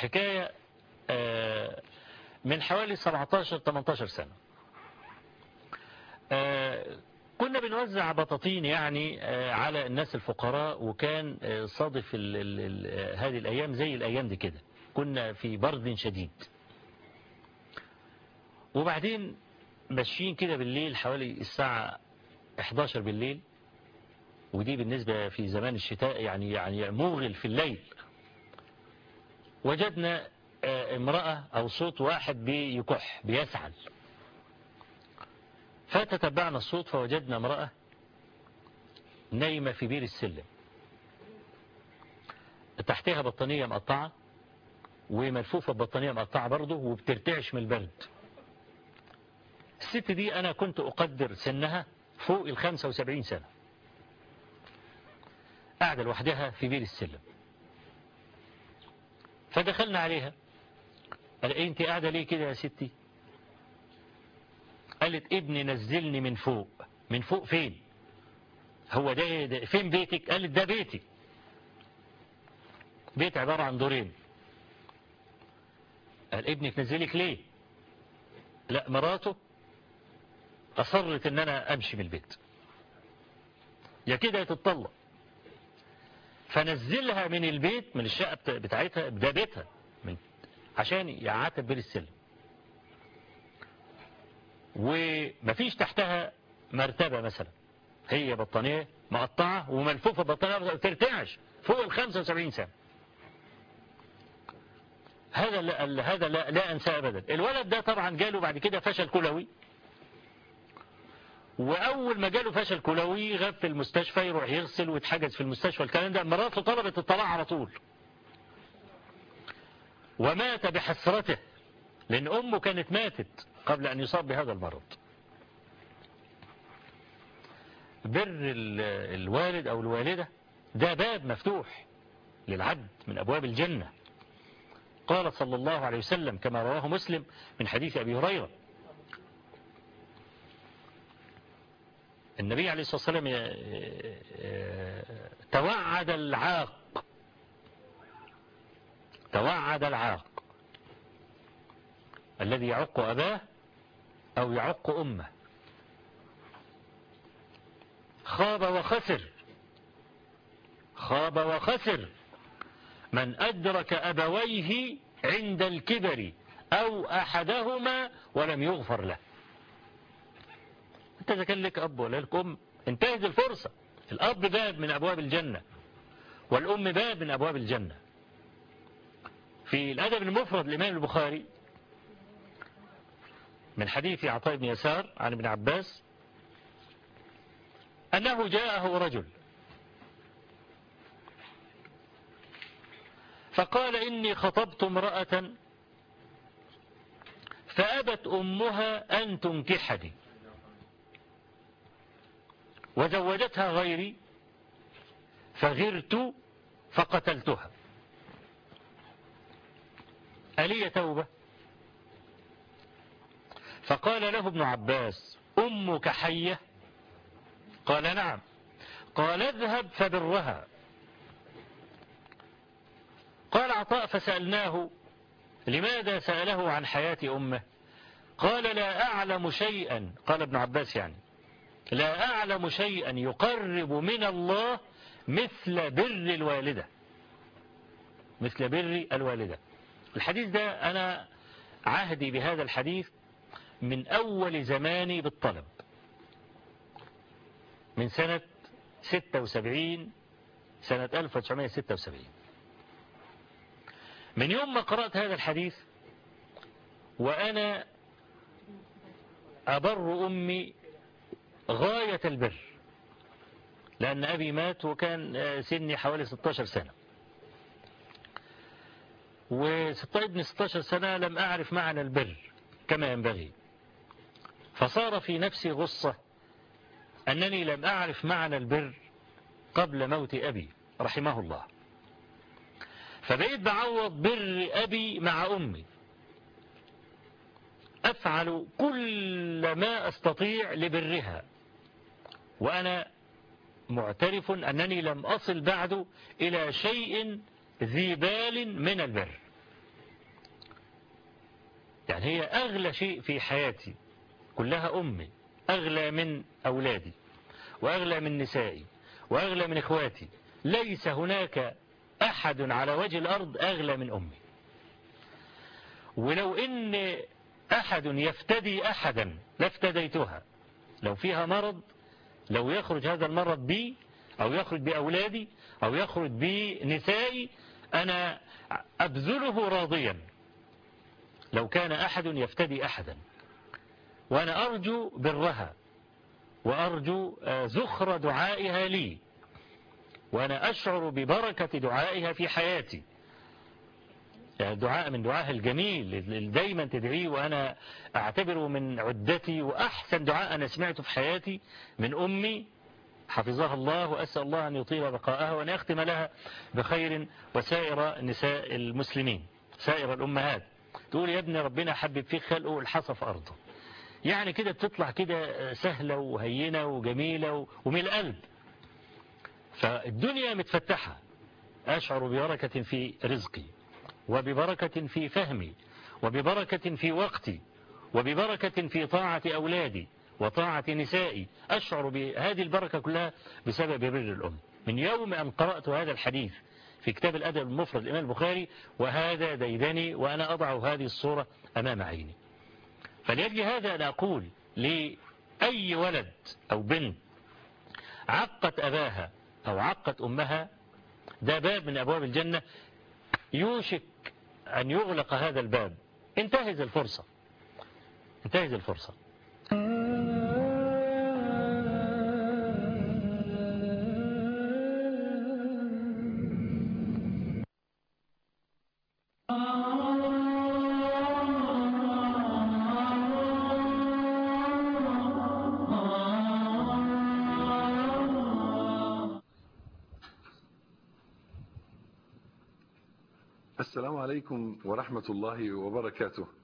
الحكاية من حوالي 17-18 سنة. كنا بنوزع بطاطين يعني على الناس الفقراء، وكان صادف هذه الأيام زي الأيام دي كده، كنا في برد شديد. وبعدين ماشيين كده بالليل حوالي الساعة 11 بالليل، ودي بالنسبة في زمان الشتاء يعني مغل في الليل. وجدنا امرأة أو صوت واحد بيكح بيسعل، فتتبعنا الصوت فوجدنا امرأة نايمة في بير السلم، تحتها بطانية مقطعة وملفوفة ببطانية مقطعة برضه، وبترتعش من البرد. الست دي أنا كنت أقدر سنها فوق 75 سنة، قاعدة لوحدها في بير السلم. فدخلنا عليها، قال إيه أنت قاعدة ليه كده يا ستي؟ قالت ابني نزلني من فوق. من فوق فين؟ هو ده فين بيتك؟ قالت ده بيتي، بيت عبارة عن دورين. قال ابنك نزلك ليه؟ لا مراته أصرت ان انا امشي من البيت، يا كده يا تتطلق. فنزلها من البيت، من الشقة بتاعتها، ده بيتها، عشان يعاتب بير السلم. ومفيش تحتها مرتبة مثلا، هي بطانية مقطعة وملفوفة بطانية ترتعش فوق 75 سنة. هذا لا أنساه أبدا. الولد ده طبعا جاله بعد كده فشل كلوي، وأول ما جاله فشل كلوي غاب في المستشفى، يروح يغسل ويتحجز في المستشفى. الكلام ده مراته طلبت الطلاق على طول، ومات بحسرته، لأن أمه كانت ماتت قبل أن يصاب بهذا المرض. بر الوالد أو الوالدة ده باب مفتوح للعبد من أبواب الجنة. قال صلى الله عليه وسلم كما رواه مسلم من حديث أبي هريرة، النبي عليه الصلاة والسلام توعد العاق الذي يعق أباه أو يعق أمه، خاب وخسر من أدرك أبويه عند الكبر أو أحدهما ولم يغفر له. انت إذا كان لك أب ولا لك أم انتهز الفرصة. الأب باب من أبواب الجنة، والأم باب من أبواب الجنة. في الأدب المفرد الإمام البخاري من حديث عطاء بن يسار عن ابن عباس أنه جاءه رجل فقال إني خطبت امرأة فأبت أمها أن تنكحني وزوجتها غيري فغرت فقتلتها، ألي توبة؟ فقال له ابن عباس أمك حية؟ قال نعم. قال اذهب فبرها. قال عطاء فسألناه لماذا سأله عن حياة أمه؟ قال لا أعلم شيئا، قال ابن عباس يعني لا أعلم شيئا يقرب من الله مثل بر الوالدة، مثل بر الوالدة. الحديث ده أنا عهدي بهذا الحديث من أول زماني بالطلب، من سنة 76، سنة 1976. من يوم ما قرأت هذا الحديث وأنا أبر أمي غاية البر، لأن أبي مات وكان سني حوالي 16 سنة، وابن 16 سنة لم أعرف معنى البر كما ينبغي، فصار في نفسي غصة أنني لم أعرف معنى البر قبل موت أبي رحمه الله. فبقيت بعوض بر أبي مع أمي، أفعل كل ما أستطيع لبرها، وأنا معترف أنني لم أصل بعد إلى شيء ذي بال من البر. يعني هي أغلى شيء في حياتي كلها أمي، أغلى من أولادي وأغلى من نسائي وأغلى من إخواتي. ليس هناك أحد على وجه الأرض أغلى من أمي. ولو إن أحد يفتدي أحدا لافتديتها. لو فيها مرض، لو يخرج هذا المرض بي أو يخرج بأولادي أو يخرج بنسائي، أنا أبذله راضيا لو كان أحد يفتدي أحدا. وأنا أرجو برها وأرجو زخر دعائها لي، وأنا أشعر ببركة دعائها في حياتي. يعني دعاء من دعائها الجميل اللي دايما تدعيه، وأنا أعتبره من عدتي وأحسن دعاء أنا سمعته في حياتي من أمي حفظها الله، وأسأل الله أن يطيل بقاءها وأن يختم لها بخير، وسائر نساء المسلمين سائر الأمهات. تقول يا ابني ربنا حبب فيك خلقه الحصى في أرضه. يعني كده بتطلع كده سهلة وهينة وجميلة ومن القلب. فالدنيا متفتحة، أشعر ببركة في رزقي وببركة في فهمي وببركة في وقتي وببركة في طاعة أولادي وطاعة نسائي. أشعر بهذه البركة كلها بسبب بر الأم. من يوم أن قرأت هذا الحديث في كتاب الأدب المفرد الإمام البخاري، وهذا ديدني وأنا أضع هذه الصورة أمام عيني. فلأجل هذا أنا أقول لأي ولد أو بنت عقت أباها أو عقت أمها، ده باب من أبواب الجنة، يوشك أن يغلق هذا الباب. انتهز الفرصة، انتهز الفرصة. السلام عليكم ورحمة الله وبركاته.